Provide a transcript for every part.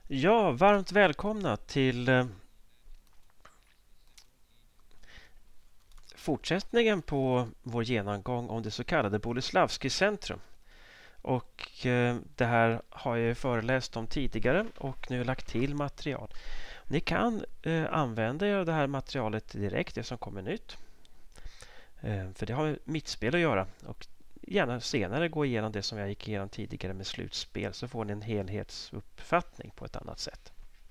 Ja, varmt välkomna till fortsättningen på vår genomgång om det så kallade Boleslavski centrum. Och det här har jag ju föreläst om tidigare och nu lagt till material. Ni kan använda er av det här materialet direkt, det som kommer nytt. För det har med mittspel att göra. Och gärna senare gå igenom det som jag gick igenom tidigare med slutspel, så får ni en helhetsuppfattning på ett annat sätt.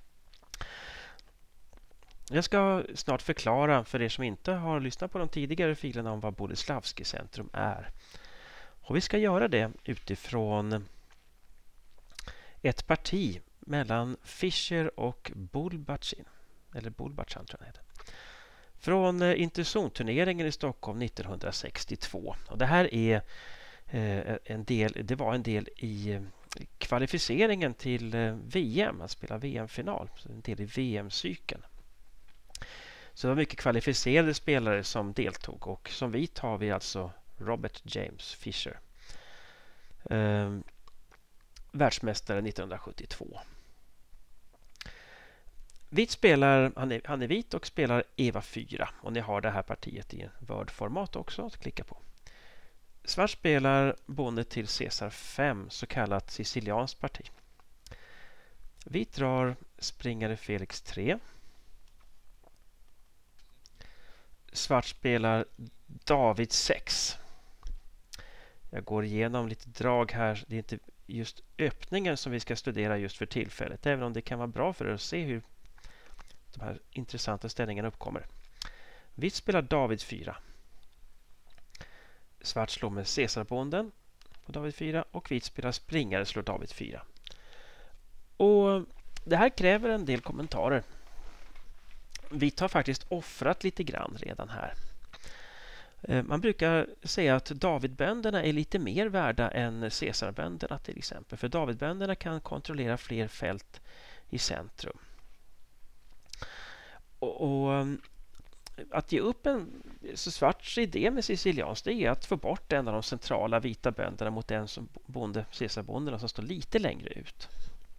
Jag ska snart förklara för er som inte har lyssnat på de tidigare filerna om vad Boleslavski centrum är. Och vi ska göra det utifrån ett parti mellan Fischer och Bulbacin. Eller Bulbacin tror jag det heter. Från Interzon-turneringen i Stockholm 1962. Och det här är det var en del i kvalificeringen till VM, att spela VM-final. Så en del i VM-cykeln. Så det var mycket kvalificerade spelare som deltog, och som vit har vi alltså Robert James Fischer. Världsmästare 1972. Vit spelar, han är vit och spelar Eva 4, och ni har det här partiet i Word-format också att klicka på. Svart spelar bonde till Caesar 5, så kallat sicilianskt parti. Vit drar springare Felix 3. Svart spelar David 6. Jag går igenom lite drag här. Det är inte just öppningen som vi ska studera just för tillfället, även om det kan vara bra för er att se hur de här intressanta ställningarna uppkommer. Vitt spelar David 4. Svart slår med Caesarbonden på David 4, och vit spelar springare slår David 4. Och det här kräver en del kommentarer. Vit har faktiskt offrat lite grann redan här. Man brukar säga att Davidbönderna är lite mer värda än Caesarbönderna till exempel. För Davidbönderna kan kontrollera fler fält i centrum. Och att ge upp en så svarts idé med sicilians, det är att få bort en av de centrala vita bönderna mot en som Caesarbonderna som står lite längre ut.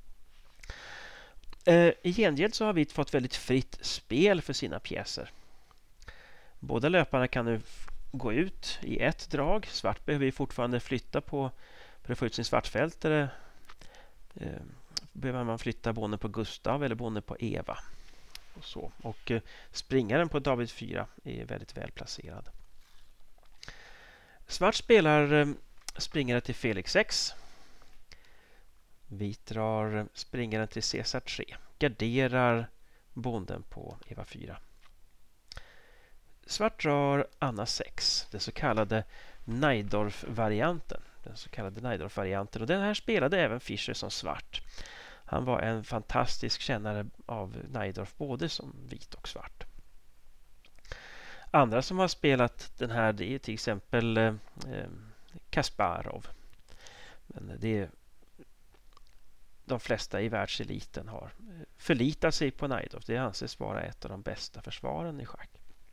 I gengäld så har vi fått väldigt fritt spel för sina pjäser. Båda löparna kan nu gå ut i ett drag. Svart behöver ju fortfarande flytta på för att få ut sin svartfältare. Behöver man flytta bonden på Gustav eller bonden på Eva. Och så. Och springaren på David 4 är väldigt väl placerad. Svart spelar springare till Felix 6. Vit drar springaren till Caesar 3. Garderar bonden på Eva 4. Svart drar Anna 6. Den så kallade Najdorf-varianten. Och den här spelade även Fischer som svart. Han var en fantastisk kännare av Najdorf både som vit och svart. Andra som har spelat den här, det är till exempel Kasparov. Men det är de flesta i världseliten har förlitat sig på Najdorf. Det anses vara ett av de bästa försvaren i schack.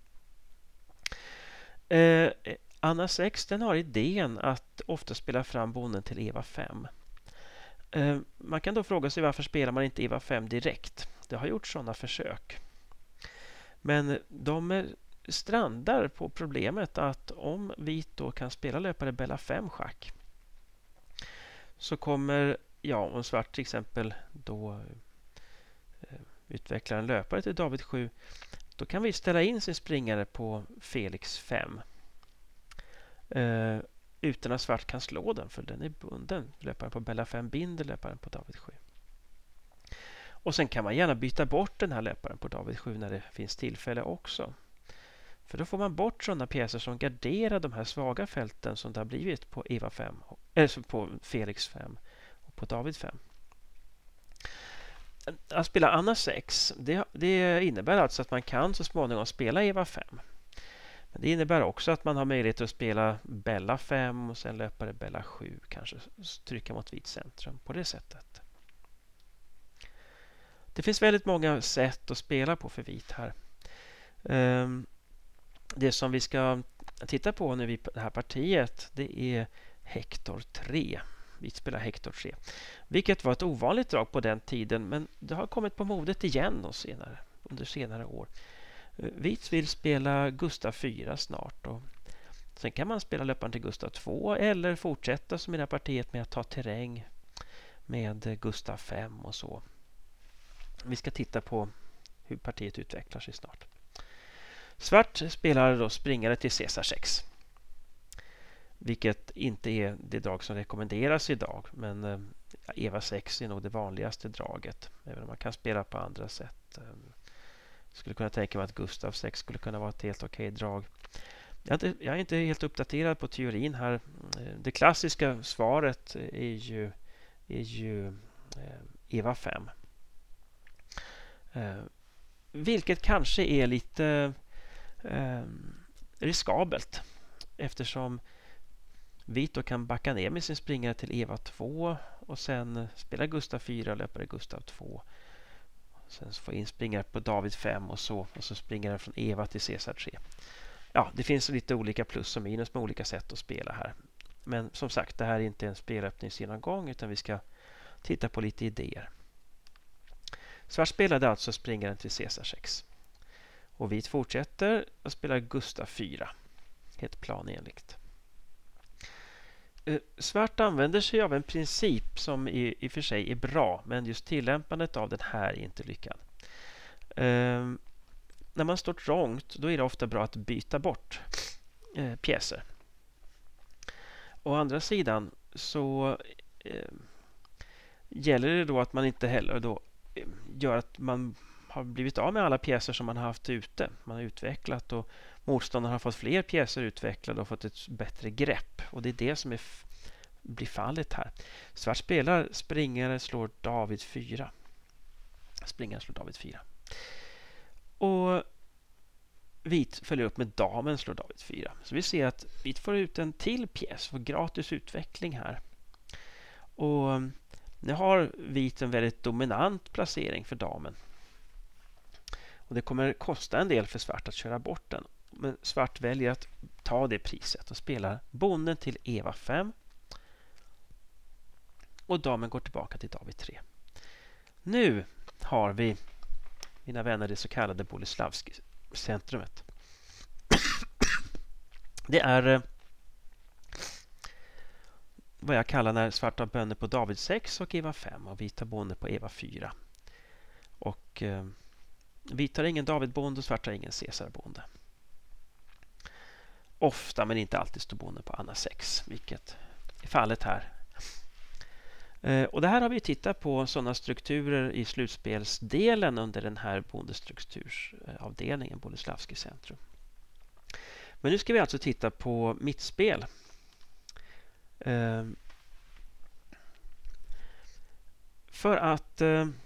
Anna 6, den har idén att ofta spela fram bonden till Eva 5. Man kan då fråga sig varför spelar man inte Eva 5 direkt. Det har gjort sådana försök. Men de strandar på problemet att om vit då kan spela löpare Bella 5 schack, så kommer, om svart till exempel då utvecklar en löpare till David 7, då kan vi ställa in sin springare på Felix 5 utan att svart kan slå den, för den är bunden. Löparen på Bella 5 binder löparen på David 7. Och sen kan man gärna byta bort den här löparen på David 7 när det finns tillfälle också. För då får man bort sådana pjäser som garderar de här svaga fälten som det har blivit på Eva 5, eller på Felix 5 och på David 5. Att spela Anna 6, det innebär alltså att man kan så småningom spela Eva 5. Men det innebär också att man har möjlighet att spela Bella 5 och sen löpare Bella 7, kanske trycka mot vit centrum på det sättet. Det finns väldigt många sätt att spela på för vit här. Det som vi ska titta på nu i det här partiet, det är Hector 3. Vit spelar Hector 3. Vilket var ett ovanligt drag på den tiden, men det har kommit på modet igen under senare år. Vit vill spela Gustav 4 snart, och sen kan man spela löparen till Gustav 2 eller fortsätta som i det här partiet med att ta terräng med Gustav 5 och så. Vi ska titta på hur partiet utvecklar sig snart. Svart spelar då springare till Caesar 6. Vilket inte är det drag som rekommenderas idag, men Eva 6 är nog det vanligaste draget. Även om man kan spela på andra sätt. Skulle kunna tänka mig att Gustav 6 skulle kunna vara ett helt okej drag. Jag är inte helt uppdaterad på teorin här. Det klassiska svaret är ju Eva 5. Vilket kanske är lite riskabelt, eftersom vit då kan backa ner med sin springare till Eva 2 och sen spela Gustav 4, löpare Gustav 2. Sen få in springare på David 5 och så springare från Eva till Caesar 3. Ja, det finns lite olika plus och minus med olika sätt att spela här. Men som sagt, det här är inte en spelöppningsgenomgång, utan vi ska titta på lite idéer. Svart spelade alltså springaren till Caesar 6. Och vit fortsätter att spela Gustav 4. Helt planenligt. Svart använder sig av en princip som i och för sig är bra, men just tillämpandet av den här är inte lyckad. När man står trångt, då är det ofta bra att byta bort pjäser. Å andra sidan så gäller det då att man inte heller då gör att man har blivit av med alla pjäser som man har haft ute. Man har utvecklat och motståndaren har fått fler pjäser utvecklade och fått ett bättre grepp. Och det är det som blir fallet här. Svart spelar springare slår David 4. Springare slår David 4. Och vit följer upp med damen slår David 4. Så vi ser att vit får ut en till pjäs för gratis utveckling här. Och nu har vit en väldigt dominant placering för damen. Och det kommer kosta en del för svart att köra bort den. Men svart väljer att ta det priset och spelar bonden till Eva 5. Och damen går tillbaka till David 3. Nu har vi, mina vänner, det så kallade Boleslavski-centrumet. Det är vad jag kallar när svart har bönder på David 6 och Eva 5 och vita bonder på Eva 4. Och vit har ingen David-bonde och svart har ingen Caesar-bonde. Ofta, men inte alltid, står bonden på Anna 6, vilket är fallet här. Och det här har vi tittat på sådana strukturer i slutspelsdelen under den här bondestruktursavdelningen, Boleslavski centrum. Men nu ska vi alltså titta på mittspel. För att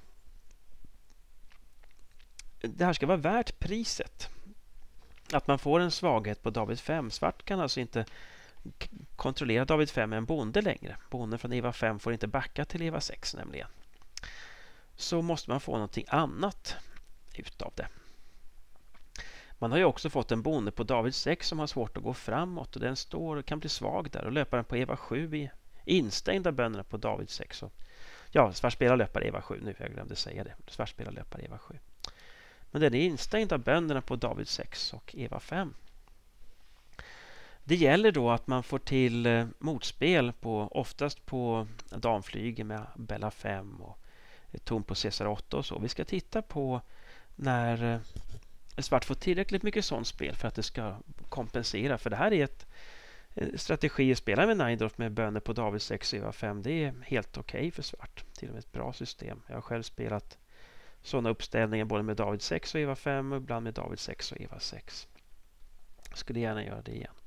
det här ska vara värt priset. Att man får en svaghet på David 5. Svart kan alltså inte kontrollera David 5 med en bonde längre. Bonden från Eva 5 får inte backa till Eva 6 nämligen. Så måste man få någonting annat utav det. Man har ju också fått en bonde på David 6 som har svårt att gå framåt och den kan bli svag där, och löparen på Eva 7 är instängda bönderna på David 6. Ja, svart spelar löpare Eva 7 nu, jag glömde säga det. Svart spelar löpare Eva 7. Men den är instängd av bönderna på David 6 och Eva 5. Det gäller då att man får till motspel oftast på damflyger med Bella 5 och ton på Caesar 8 och så. Vi ska titta på när svart får tillräckligt mycket sånt spel för att det ska kompensera. För det här är ett strategi att spela med Neindorf med bönder på David 6 och Eva 5. Det är helt okej för svart. Till och med ett bra system. Jag har själv spelat sådana uppställningar både med David 6 och Eva 5 och ibland med David 6 och Eva 6. Jag skulle gärna göra det igen.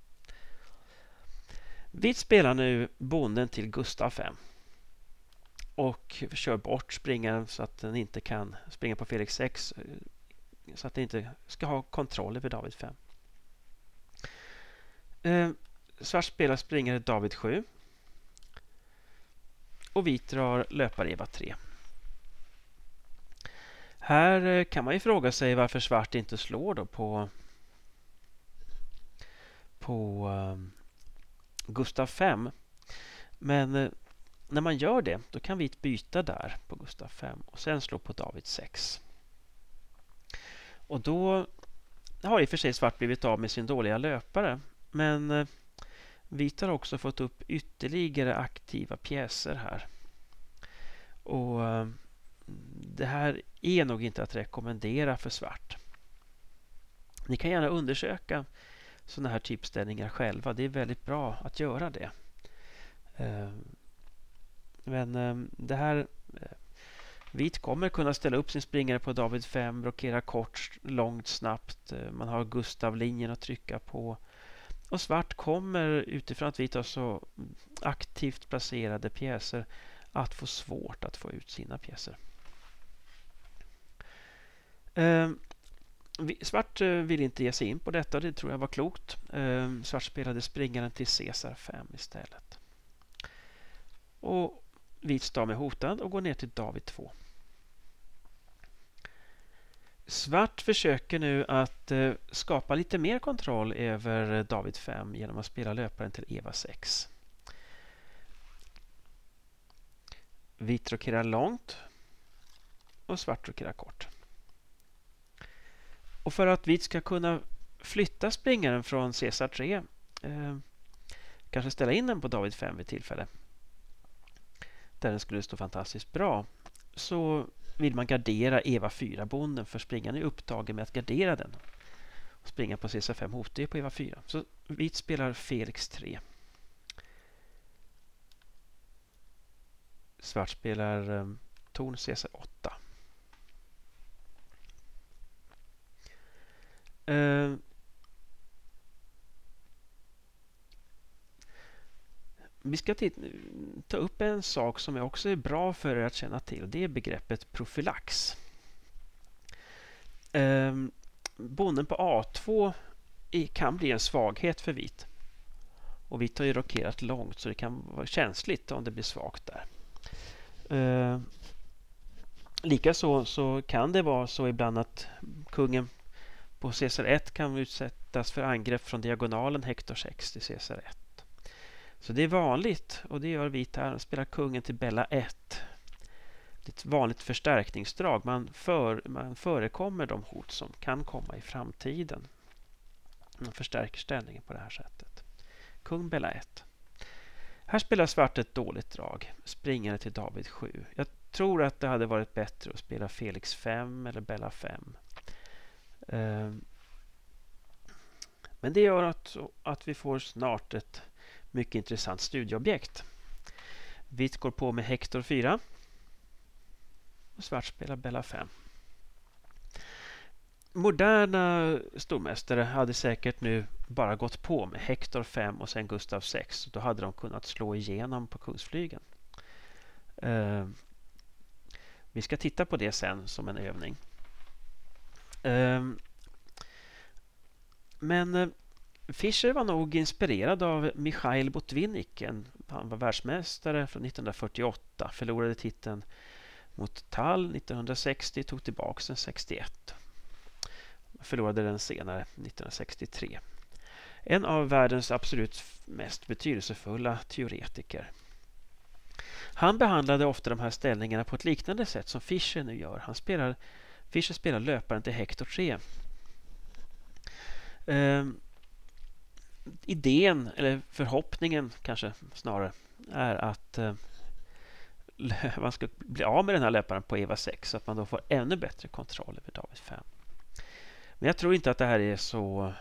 Vi spelar nu bonden till Gustav 5 och kör bort springaren så att den inte kan springa på Felix 6, så att den inte ska ha kontroll över David 5. Svart spelar springare David 7 och vit drar löpare Eva 3. Här kan man ju fråga sig varför svart inte slår då på Gustav 5. Men när man gör det, då kan vit byta där på Gustav 5 och sen slå på David 6. Och då har i och för sig svart blivit av med sin dåliga löpare, men vit har också fått upp ytterligare aktiva pjäser här. Och det här är nog inte att rekommendera för svart. Ni kan gärna undersöka sådana här typställningar själva. Det är väldigt bra att göra det. Men det här... Vit kommer kunna ställa upp sin springare på David 5, blockera kort, långt, snabbt. Man har Gustav-linjen att trycka på. Och svart kommer utifrån att vit har så aktivt placerade pjäser att få svårt att få ut sina pjäser. Svart vill inte ge sig in på detta, det tror jag var klokt. Svart spelade springaren till Caesar 5 istället. Och vit stav med hotad och går ner till David 2. Svart försöker nu att skapa lite mer kontroll över David 5 genom att spela löparen till Eva 6. Vit rokerar långt och svart rokerar kort. Och för att vit ska kunna flytta springaren från Caesar 3, kanske ställa in den på David 5 vid tillfälle, där den skulle stå fantastiskt bra, så vill man gardera Eva 4-bonden, för springaren är upptagen med att gardera den. Springa på Caesar 5 hotar på Eva 4. Så vit spelar Felix 3. Svart spelar torn Caesar 8. Vi ska ta upp en sak som också är bra för er att känna till. Det är begreppet profylax. Bonden på A2 kan bli en svaghet för vit. Och vit har ju rokerat långt, så det kan vara känsligt om det blir svagt där. Likaså så kan det vara så ibland att kungen på Caesar 1 kan utsättas för angrepp från diagonalen Hector 6 till Caesar 1. Så det är vanligt, och det gör vit här. Spelar kungen till Bella 1. Det är ett vanligt förstärkningsdrag. Man förekommer de hot som kan komma i framtiden. Man förstärker ställningen på det här sättet. Kung Bella 1. Här spelar svart ett dåligt drag. Springare till David 7. Jag tror att det hade varit bättre att spela Felix 5 eller Bella 5. Men det gör att vi får snart ett mycket intressant studieobjekt. Vit går på med Hector 4. Och svart spelar Bella 5. Moderna stormästare hade säkert nu bara gått på med Hector 5 och sen Gustav 6. Då hade de kunnat slå igenom på kungsflygen. Vi ska titta på det sen som en övning. Men Fischer var nog inspirerad av Mikhail Botvinnik. Han var världsmästare från 1948. Förlorade titeln mot Tal 1960. Tog tillbaka den 61. Förlorade den senare 1963. En av världens absolut mest betydelsefulla teoretiker. Han behandlade ofta de här ställningarna på ett liknande sätt som Fischer nu gör. Fischer spelar löparen till Hector 3. Idén, eller förhoppningen kanske snarare, är att man ska bli av med den här löparen på Eva 6, så att man då får ännu bättre kontroll över David 5. Men jag tror inte att det här är så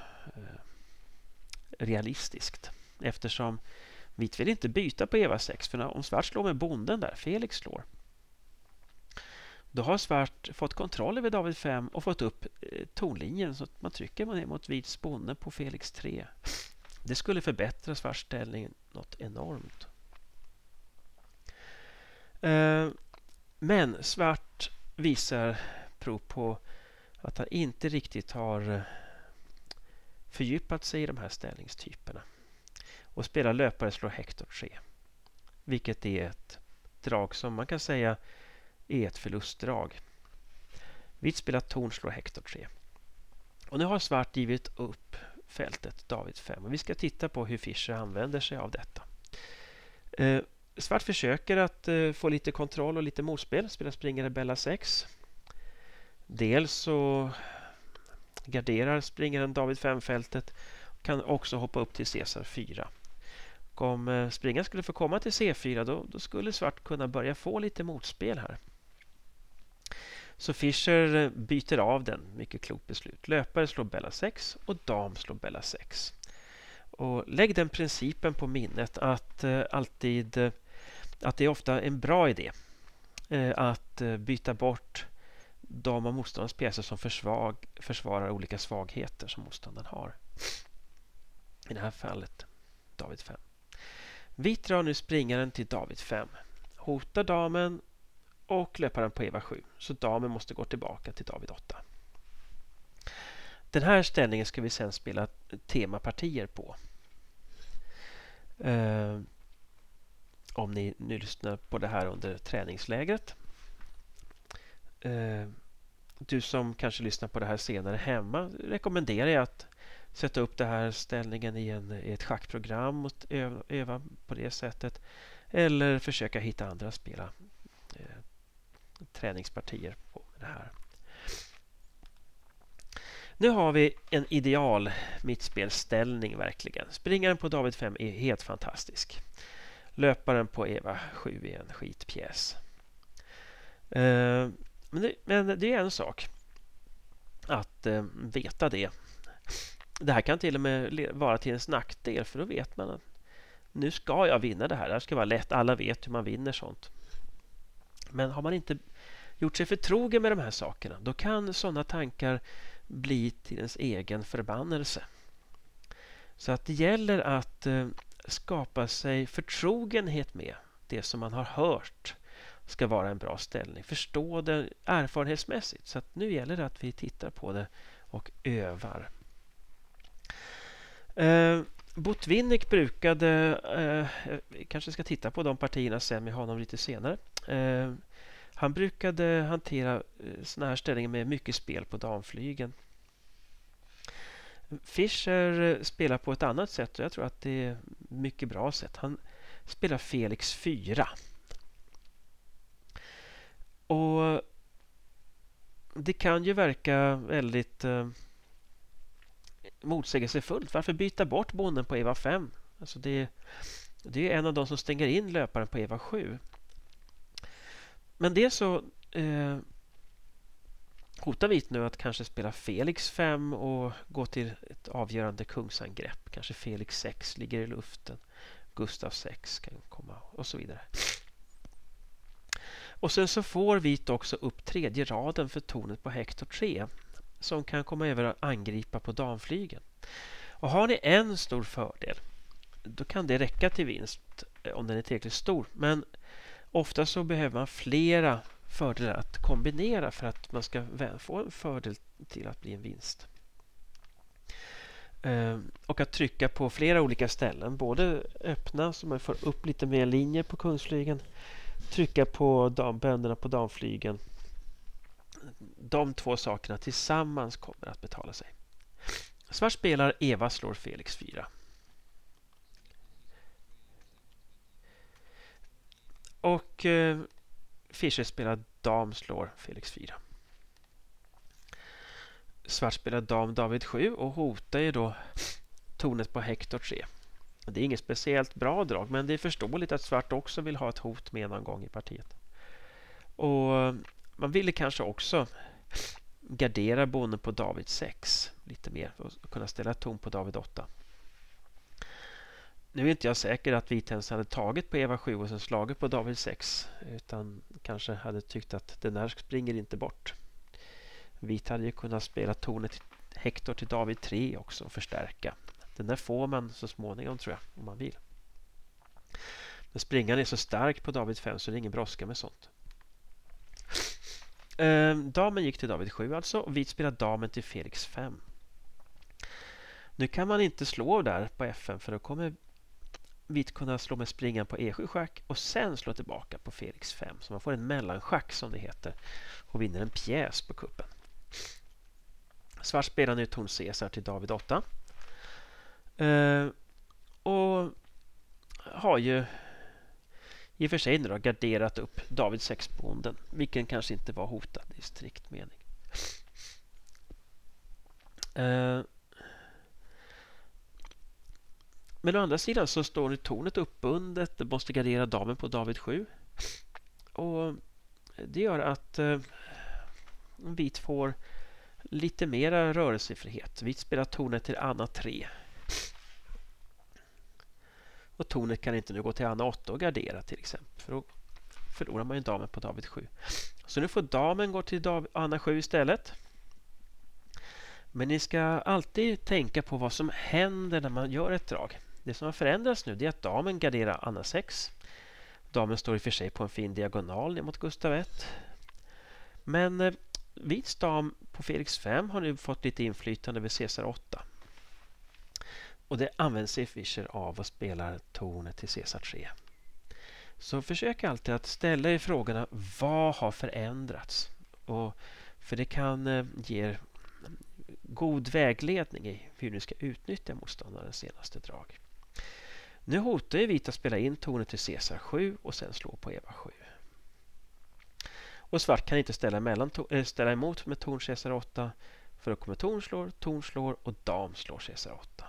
realistiskt, eftersom vit vill inte byta på Eva 6, för om svart slår med bonden där, Felix slår, då har svart fått kontroll över David 5 och fått upp tonlinjen, så att man trycker ner mot vits bonde på Felix 3. Det skulle förbättra svarts ställning något enormt. Men svart visar prov på att han inte riktigt har fördjupat sig i de här ställningstyperna. Och spelar löpare slår Hector 3. Vilket är ett drag som man kan säga är ett förlustdrag. Vit spelar torn slår Hector 3. Och nu har svart givit upp fältet David 5. Och vi ska titta på hur Fischer använder sig av detta. Svart försöker att få lite kontroll och lite motspel. Spelar springare Bella 6. Dels så garderar springaren David 5-fältet. Kan också hoppa upp till Caesar 4. Och om springaren skulle få komma till C4 då skulle svart kunna börja få lite motspel här. Så Fischer byter av den. Mycket klokt beslut. Löpare slår Bella 6 och dam slår Bella 6. Och lägg den principen på minnet att det är ofta en bra idé att byta bort de av motståndarens pjäser som försvarar olika svagheter som motståndaren har. I det här fallet David 5. Vit drar nu springaren till David 5. Hotar damen och löparen på Eva 7. Så damen måste gå tillbaka till David 8. Den här ställningen ska vi sen spela temapartier på. Om ni nu lyssnar på det här under träningslägret. Du som kanske lyssnar på det här senare hemma rekommenderar jag att sätta upp den här ställningen i ett schackprogram och öva på det sättet. Eller försöka hitta andra att spela träningspartier på det här. Nu har vi en ideal mittspelställning verkligen. Springaren på David 5 är helt fantastisk. Löparen på Eva 7 är en skitpjäs. Men det är en sak att veta det. Det här kan till och med vara till ens nackdel, för då vet man att nu ska jag vinna det här. Det här ska vara lätt. Alla vet hur man vinner sånt. Men har man inte gjort sig förtrogen med de här sakerna, då kan sådana tankar bli till ens egen förbannelse. Så att det gäller att skapa sig förtrogenhet med det som man har hört ska vara en bra ställning. Förstå det erfarenhetsmässigt. Så att nu gäller det att vi tittar på det och övar. Botvinnik brukade, kanske ska titta på de partierna sen med honom lite senare. Han brukade hantera såna här ställningar med mycket spel på damflygen. Fischer spelar på ett annat sätt och jag tror att det är mycket bra sätt. Han spelar Felix 4. Och det kan ju verka väldigt motsägelsefullt. Varför byta bort bonden på Eva 5? Alltså det är en av de som stänger in löparen på Eva 7. Men det är så hotar vit nu att kanske spela Felix 5 och gå till ett avgörande kungsangrepp. Kanske Felix 6 ligger i luften. Gustav 6 kan komma och så vidare. Och sen så får vit också upp tredje raden för tornet på Hector 3 som kan komma över och angripa på damflygen. Och har ni en stor fördel, då kan det räcka till vinst om den är tillräckligt stor. Men ofta så behöver man flera fördelar att kombinera för att man ska få en fördel till att bli en vinst. Och att trycka på flera olika ställen. Både öppna så man får upp lite mer linjer på kungsflygen. Trycka på bönderna på damflygen. De två sakerna tillsammans kommer att betala sig. Svart spelar, Eva slår Felix 4. Och Fischer spelar dam slår Felix 4. Svart spelar dam David 7 och hotar ju då tornet på Hector 3. Det är inget speciellt bra drag, men det är förståeligt att svart också vill ha ett hot med någon gång i partiet. Och man ville kanske också gardera bonden på David 6 lite mer för att kunna ställa torn på David 8. Nu är inte jag säker att vit ens hade tagit på Eva 7 och sen slagit på David 6, utan kanske hade tyckt att den där springer inte bort. Vit hade ju kunnat spela tornet Hector till David 3 också och förstärka. Den där får man så småningom, tror jag, om man vill. Men springaren är så stark på David 5 så det är ingen brådska med sånt. Damen gick till David 7 alltså, och vit spelade damen till Felix 5. Nu kan man inte slå där på F5 för då kommer vit kunna slå med springaren på E7 schack och sen slå tillbaka på Felix 5. Så man får en mellanschack som det heter och vinner en pjäs på kuppen. Svart spelar nu torn Caesar till David 8. Och har ju i och för sig då garderat upp David 6-bonden, vilken kanske inte var hotad i strikt mening. Men å andra sidan så står nu tornet uppbundet. Det måste gardera damen på David 7. Och det gör att vit får lite mera rörelsefrihet. Vit spelar tornet till Anna 3. Och tornet kan inte nu gå till Anna 8 och gardera till exempel. För då förlorar man ju damen på David 7. Så nu får damen gå till Anna 7 istället. Men ni ska alltid tänka på vad som händer när man gör ett drag. Det som har förändrats nu är att damen garderar Anna 6. Damen står i och för sig på en fin diagonal ner mot Gustav 1. Men vits dam på Felix 5 har nu fått lite inflytande över Caesar 8. Och det används i Fischer av och spelar tornet till Caesar 3. Så försök alltid att ställa er frågorna: vad har förändrats? För det kan ge god vägledning i hur ni ska utnyttja motståndarens senaste drag. Nu hotar ju vita att spela in tornet till Caesar 7 och sen slå på Eva 7. Och svart kan inte ställa emot med torn Caesar 8, för då kommer torn slår och dam slår Caesar 8.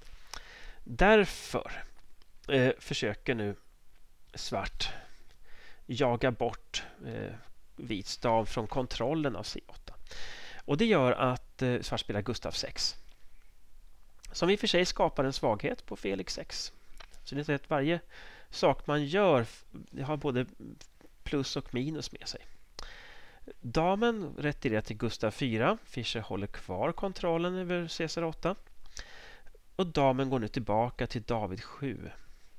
Därför försöker nu svart jaga bort vits dam från kontrollen av C8. Och det gör att svart spelar Gustav 6. Som i och för sig skapar en svaghet på Felix 6. Så det är att varje sak man gör har både plus och minus med sig. Damen retirerar till Gustav 4. Fischer håller kvar kontrollen över Caesar 8. Och damen går nu tillbaka till David 7.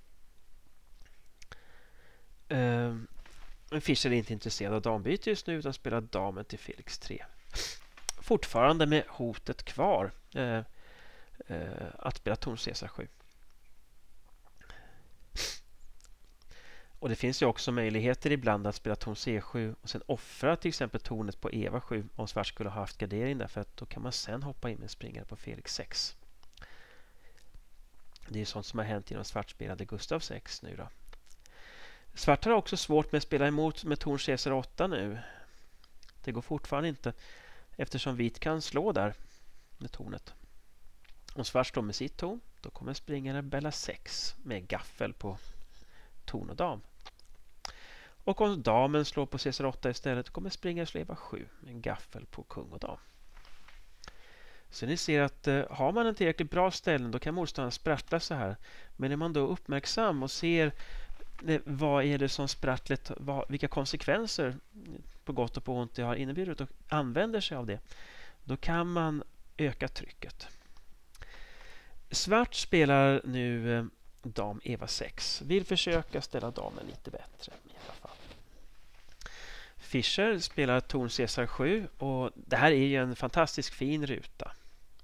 Men Fischer är inte intresserad av dambyte just nu utan spelar damen till Felix 3. Fortfarande med hotet kvar att spela torn Caesar 7. Och det finns ju också möjligheter ibland att spela torn C7 och sen offra till exempel tornet på Eva 7 om svart skulle ha haft gardering där, för att då kan man sen hoppa in med springare på Felix 6. Det är sånt som har hänt genom svartspelade Gustav 6 nu då. Svart har också svårt med att spela emot med torn Caesar 8 nu. Det går fortfarande inte eftersom vit kan slå där med tornet. Om svart står med sitt torn, då kommer springare Bella 6 med gaffel på torn och dam. Och om damen slår på Caesar 8 istället, kommer springare slå Eva 7 med en gaffel på kung och dam. Så ni ser att har man en tillräckligt bra ställning, då kan motståndaren sprattla så här. Men är man då uppmärksam och ser vad är det som sprattlet, vilka konsekvenser på gott och på ont det har inneburit och använder sig av det, då kan man öka trycket. Svart spelar nu dam Eva 6. Vill försöka ställa damen lite bättre i alla fall. Fischer spelar torn Caesar 7 och det här är ju en fantastisk fin ruta.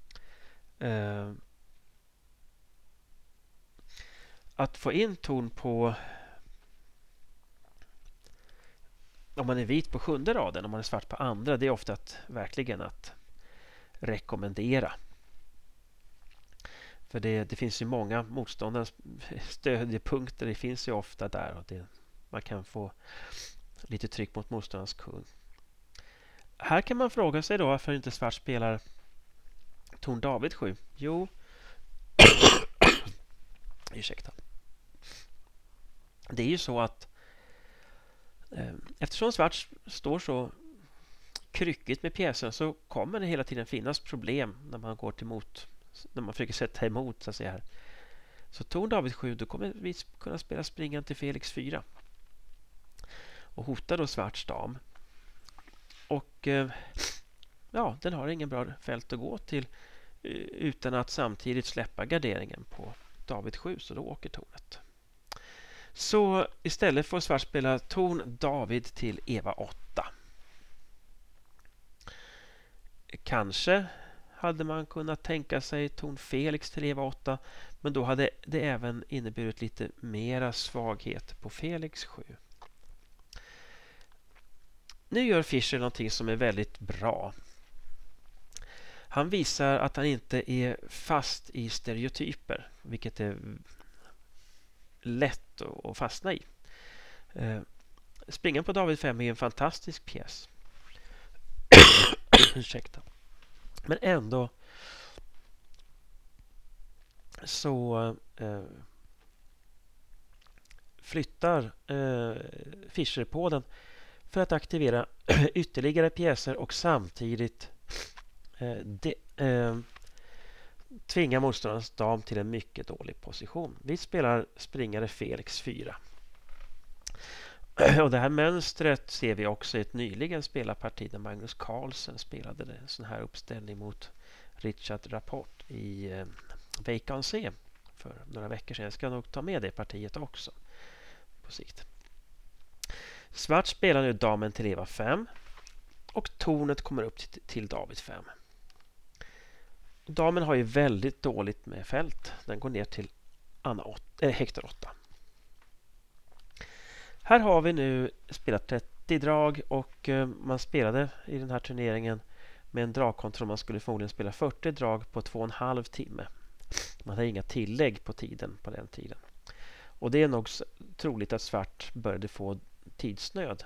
Att få in torn på, om man är vit på 7:e raden, om man är svart på andra, det är ofta verkligen att rekommendera. För det finns ju många motståndares stödjepunkter, det finns ju ofta där och man kan få lite tryck mot motståndarens kung. Här kan man fråga sig då varför inte svart spelar torn David 7. Jo, ursäkta. Det är ju så att eftersom svart står så kryckigt med pjäsen, så kommer det hela tiden finnas problem när man går när man försöker sätta emot så att säga här. Så torn David 7, då kommer vi kunna spela springan till Felix 4 och hota då svarts dam. Och den har ingen bra fält att gå till utan att samtidigt släppa garderingen på David 7, så då åker tornet. Så istället får svart spela torn David till Eva 8. Kanske hade man kunnat tänka sig torn Felix till Eva 8, men då hade det även inneburit lite mera svaghet på Felix 7. Nu gör Fischer någonting som är väldigt bra. Han visar att han inte är fast i stereotyper, vilket är lätt att fastna i. Springan på David 5 är en fantastisk pjäs. Ursäkta. Men ändå så flyttar Fischer på den för att aktivera ytterligare pjäser och samtidigt tvinga motståndarens dam till en mycket dålig position. Vi spelar springare Felix 4. Och det här mönstret ser vi också i ett nyligen spelarparti där Magnus Carlsen spelade en sån här uppställning mot Richard Rapport i Vacancy för några veckor sedan. Jag ska nog ta med det partiet också på sikt. Svart spelar nu damen till Eva 5 och tornet kommer upp till David 5. Damen har ju väldigt dåligt med fält. Den går ner till Hector 8. Här har vi nu spelat 30 drag och man spelade i den här turneringen med en dragkontroll. Man skulle förmodligen spela 40 drag på 2,5 timme. Man har inga tillägg på tiden på den tiden. Och det är nog troligt att svart började få tidsnöd.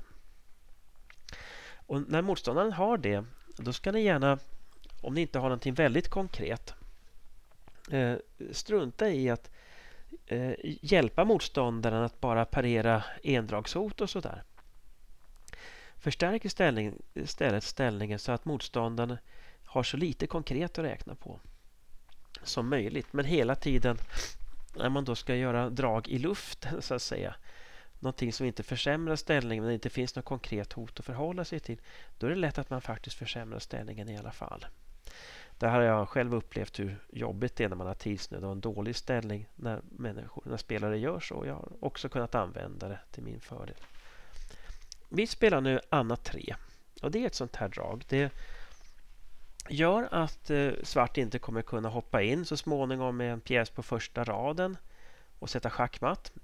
Och när motståndaren har det, då ska ni gärna, om ni inte har någonting väldigt konkret, strunta i att hjälpa motståndaren att bara parera endragshot och sådär. Förstärk istället ställningen så att motståndaren har så lite konkret att räkna på som möjligt. Men hela tiden när man då ska göra drag i luften så att säga, någonting som inte försämrar ställningen men det inte finns något konkret hot att förhålla sig till, då är det lätt att man faktiskt försämrar ställningen i alla fall. Det här har jag själv upplevt hur jobbigt det är när man har tidsnöd och en dålig ställning när spelare gör så. Jag har också kunnat använda det till min fördel. Vi spelar nu Anna 3 och det är ett sånt här drag. Det gör att svart inte kommer kunna hoppa in så småningom med en pjäs på första raden och sätta schackmatt.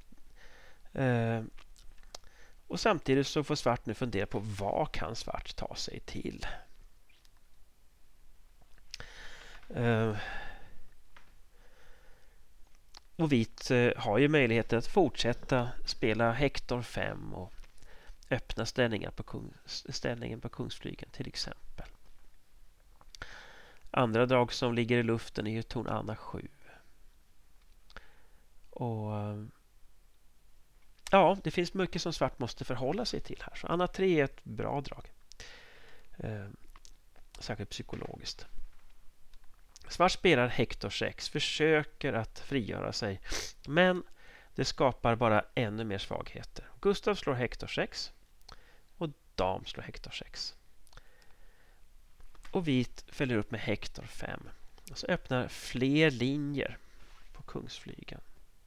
Och samtidigt så får svart nu fundera på vad kan svart ta sig till. Och vit har ju möjlighet att fortsätta spela Hector 5 och öppna ställningen på kungsflygen till exempel. Andra drag som ligger i luften är ju torn Anna 7. Och ja, det finns mycket som svart måste förhålla sig till här. Så Anna 3 är ett bra drag. Särskilt psykologiskt. Svart spelar Hector 6, försöker att frigöra sig, men det skapar bara ännu mer svagheter. Gustav slår Hector 6 och dam slår Hector 6. Och vit fäller upp med Hector 5. Och så öppnar fler linjer på kungsflygen.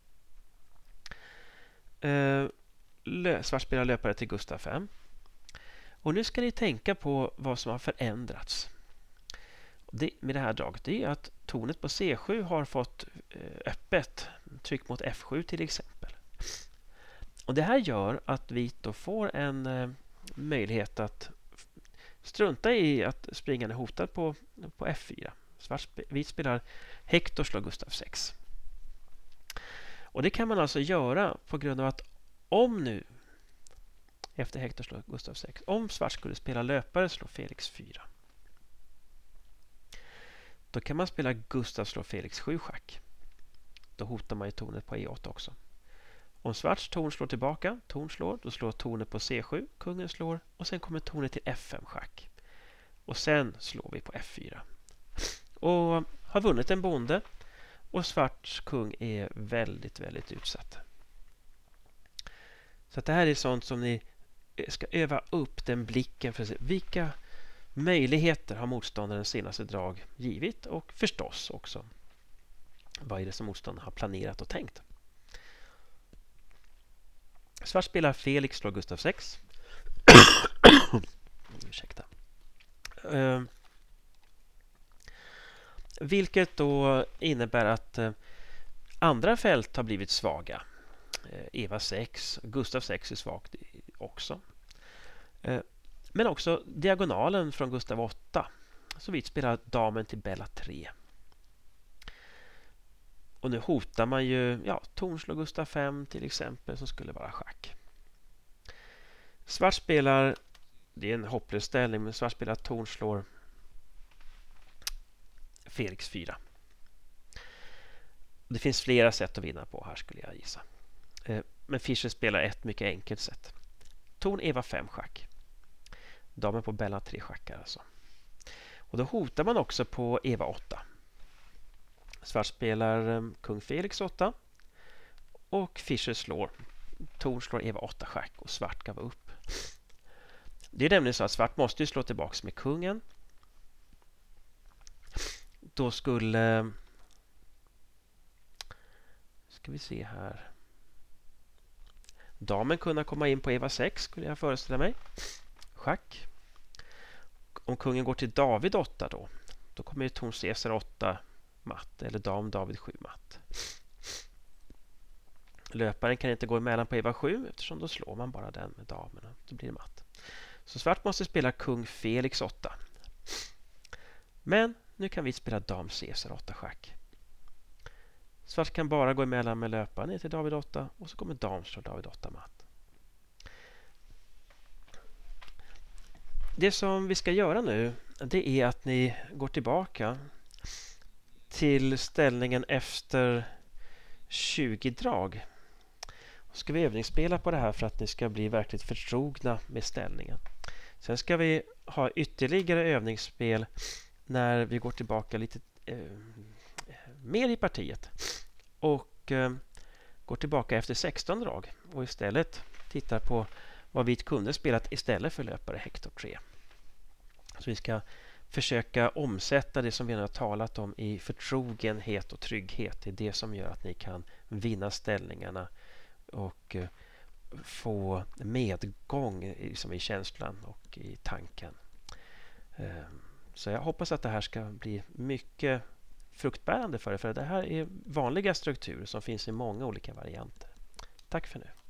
Svart spelar löpare till Gustav 5. Och nu ska ni tänka på vad som har förändrats. Med det här draget är att tornet på C7 har fått öppet tryck mot F7 till exempel. Och det här gör att vit då får en möjlighet att strunta i att springan är hotad på F4. Vit spelar Hector slår Gustav 6. Och det kan man alltså göra på grund av att om nu efter Hector slår Gustav 6, om svart skulle spela löpare slår Felix 4. Då kan man spela Gustav slår Felix 7 schack. Då hotar man ju tornet på E8 också. Om svarts torn slår tillbaka, torn slår, då slår tornet på C7, kungen slår och sen kommer tornet till F5 schack. Och sen slår vi på F4. Och har vunnit en bonde och svarts kung är väldigt, väldigt utsatt. Så att det här är sånt som ni ska öva upp den blicken för att se vilka möjligheter har motståndarens senaste drag givit och förstås också vad är det som motståndaren har planerat och tänkt. Svart spelar Felix slår Gustav 6. Ursäkta. Vilket då innebär att andra fält har blivit svaga. Eva 6, Gustav 6 är svagt också. Men också diagonalen från Gustav 8. Så vi spelar damen till Bella 3. Och nu hotar man ju torn slår Gustav 5 till exempel som skulle vara schack. Svart spelar, det är en hopplös ställning, men svart spelar torn slår Felix 4. Det finns flera sätt att vinna på här skulle jag gissa. Men Fischer spelar ett mycket enkelt sätt. Torn Eva 5 schack. Damen på bella 3 schackar alltså. Och då hotar man också på Eva 8. Svart spelar kung Felix 8. Och Fischer slår. Torn slår Eva 8 schack och svart gav upp. Det är nämligen så att svart måste ju slå tillbaka med kungen. Då skulle... Ska vi se här. Damen kunna komma in på Eva 6 skulle jag föreställa mig. Schack. Om kungen går till David 8 då kommer ju torn Caesar 8 matt eller dam David 7 matt. Löparen kan inte gå emellan på Eva 7 eftersom då slår man bara den med damerna. Då blir det matt. Så svart måste spela kung Felix 8. Men nu kan vi spela dam Caesar 8 schack. Svart kan bara gå emellan med löparen ner till David 8 och så kommer dam slå David 8 matt. Det som vi ska göra nu, det är att ni går tillbaka till ställningen efter 20 drag. Och ska vi övningsspela på det här för att ni ska bli verkligt förtrogna med ställningen. Sen ska vi ha ytterligare övningsspel när vi går tillbaka lite mer i partiet. Och går tillbaka efter 16 drag och istället tittar på vad vit kunde spelat istället för löpare Hector 3. Så vi ska försöka omsätta det som vi har talat om i förtrogenhet och trygghet. Det är det som gör att ni kan vinna ställningarna och få medgång i känslan och i tanken. Så jag hoppas att det här ska bli mycket fruktbärande för er. För det här är vanliga strukturer som finns i många olika varianter. Tack för nu.